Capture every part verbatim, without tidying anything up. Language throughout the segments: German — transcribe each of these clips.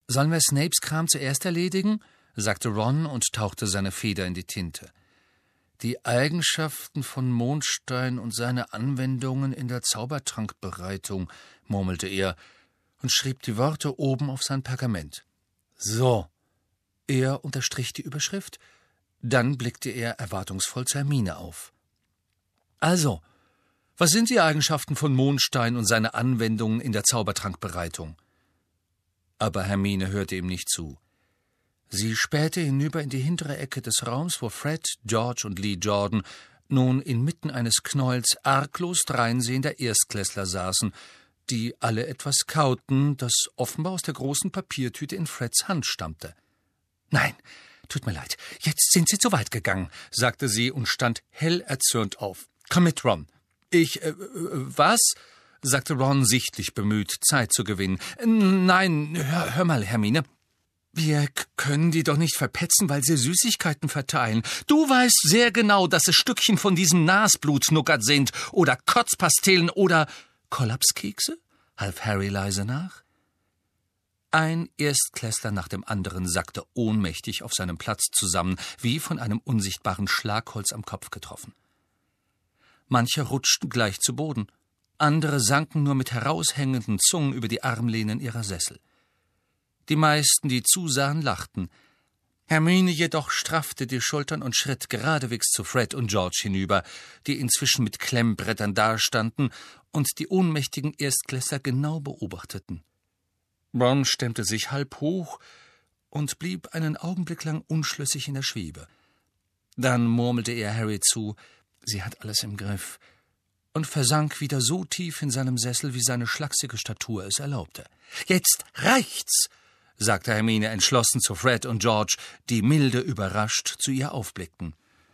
»Sollen wir Snapes Kram zuerst erledigen?« sagte Ron und tauchte seine Feder in die Tinte. »Die Eigenschaften von Mondstein und seine Anwendungen in der Zaubertrankbereitung«, murmelte er und schrieb die Worte oben auf sein Pergament. »So.« Er unterstrich die Überschrift, dann blickte er erwartungsvoll zur Hermine auf. »Also, was sind die Eigenschaften von Mondstein und seine Anwendungen in der Zaubertrankbereitung?« Aber Hermine hörte ihm nicht zu. Sie spähte hinüber in die hintere Ecke des Raums, wo Fred, George und Lee Jordan nun inmitten eines Knäuels arglos dreinsehender Erstklässler saßen, die alle etwas kauten, das offenbar aus der großen Papiertüte in Freds Hand stammte. »Nein, tut mir leid, jetzt sind Sie zu weit gegangen«, sagte sie und stand hell erzürnt auf. »Komm mit, Ron.« »Ich, äh, was?« sagte Ron, sichtlich bemüht, Zeit zu gewinnen. »Nein, hör, hör mal, Hermine. Wir können die doch nicht verpetzen, weil sie Süßigkeiten verteilen. Du weißt sehr genau, dass es Stückchen von diesem Nasblut-Nougat sind oder Kotzpastillen oder Kollapskekse?« half Harry leise nach. Ein Erstklässler nach dem anderen sackte ohnmächtig auf seinem Platz zusammen, wie von einem unsichtbaren Schlagholz am Kopf getroffen. Manche rutschten gleich zu Boden, andere sanken nur mit heraushängenden Zungen über die Armlehnen ihrer Sessel. Die meisten, die zusahen, lachten. Hermine jedoch straffte die Schultern und schritt geradewegs zu Fred und George hinüber, die inzwischen mit Klemmbrettern dastanden und die ohnmächtigen Erstklässler genau beobachteten. Ron stemmte sich halb hoch und blieb einen Augenblick lang unschlüssig in der Schwebe. Dann murmelte er Harry zu, sie hat alles im Griff, und versank wieder so tief in seinem Sessel, wie seine schlachsige Statur es erlaubte. »Jetzt reicht's«, sagte Hermine entschlossen zu Fred und George, die milde überrascht zu ihr aufblickten.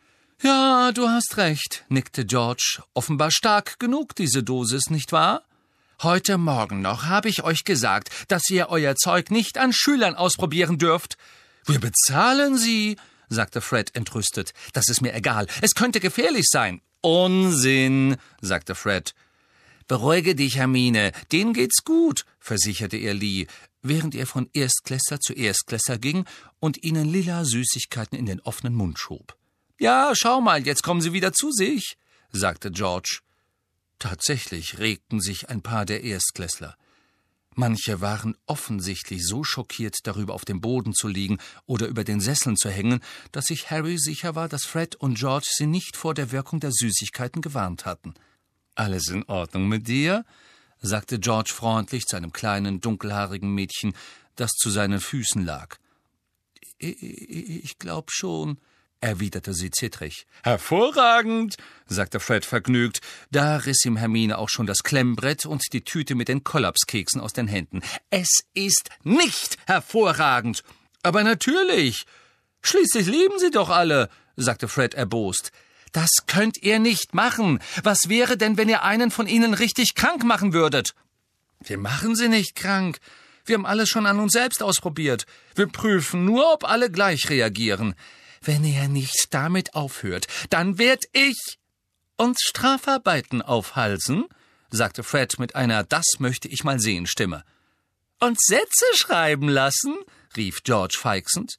»Ja, du hast recht«, nickte George, »offenbar stark genug, diese Dosis, nicht wahr? Heute Morgen noch habe ich euch gesagt, dass ihr euer Zeug nicht an Schülern ausprobieren dürft.« »Wir bezahlen sie«, sagte Fred entrüstet. »Das ist mir egal, es könnte gefährlich sein.« »Unsinn«, sagte Fred. »Beruhige dich, Hermine, denen geht's gut«, versicherte er Lee, während er von Erstklässler zu Erstklässler ging und ihnen lila Süßigkeiten in den offenen Mund schob. »Ja, schau mal, jetzt kommen sie wieder zu sich«, sagte George. Tatsächlich regten sich ein paar der Erstklässler. Manche waren offensichtlich so schockiert darüber, auf dem Boden zu liegen oder über den Sesseln zu hängen, dass sich Harry sicher war, dass Fred und George sie nicht vor der Wirkung der Süßigkeiten gewarnt hatten. »Alles in Ordnung mit dir?« sagte George freundlich zu einem kleinen, dunkelhaarigen Mädchen, das zu seinen Füßen lag. »Ich, ich glaub schon«, erwiderte sie zittrig. »Hervorragend«, sagte Fred vergnügt. Da riss ihm Hermine auch schon das Klemmbrett und die Tüte mit den Kollapskeksen aus den Händen. »Es ist nicht hervorragend!« »Aber natürlich! Schließlich lieben sie doch alle«, sagte Fred erbost. »Das könnt ihr nicht machen. Was wäre denn, wenn ihr einen von ihnen richtig krank machen würdet?« »Wir machen sie nicht krank. Wir haben alles schon an uns selbst ausprobiert. Wir prüfen nur, ob alle gleich reagieren. Wenn ihr nicht damit aufhört, dann werd ich uns Strafarbeiten aufhalsen«, sagte Fred mit einer »Das möchte ich mal sehen« Stimme. »Und Sätze schreiben lassen«, rief George feixend.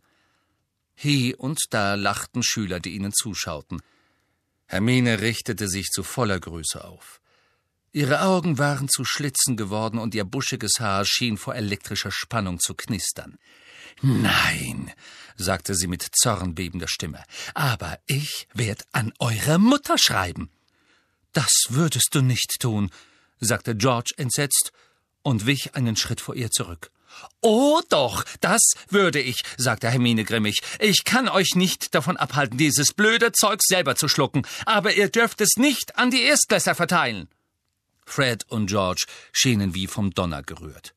Hie und da lachten Schüler, die ihnen zuschauten. Hermine richtete sich zu voller Größe auf. Ihre Augen waren zu Schlitzen geworden und ihr buschiges Haar schien vor elektrischer Spannung zu knistern. »Nein«, sagte sie mit zornbebender Stimme, »aber ich werd an eure Mutter schreiben.« »Das würdest du nicht tun«, sagte George entsetzt und wich einen Schritt vor ihr zurück. »Oh doch, das würde ich«, sagte Hermine grimmig. »Ich kann euch nicht davon abhalten, dieses blöde Zeug selber zu schlucken, aber ihr dürft es nicht an die Erstklässler verteilen.« Fred und George schienen wie vom Donner gerührt.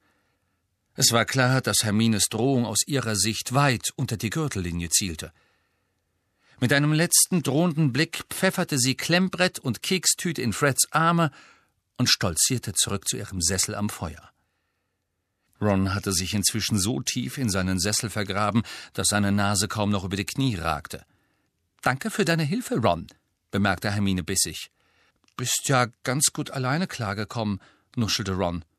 Es war klar, dass Hermines Drohung aus ihrer Sicht weit unter die Gürtellinie zielte. Mit einem letzten drohenden Blick pfefferte sie Klemmbrett und Kekstüte in Freds Arme und stolzierte zurück zu ihrem Sessel am Feuer. Ron hatte sich inzwischen so tief in seinen Sessel vergraben, dass seine Nase kaum noch über die Knie ragte. »Danke für deine Hilfe, Ron«, bemerkte Hermine bissig. »Bist ja ganz gut alleine klargekommen«, nuschelte Ron.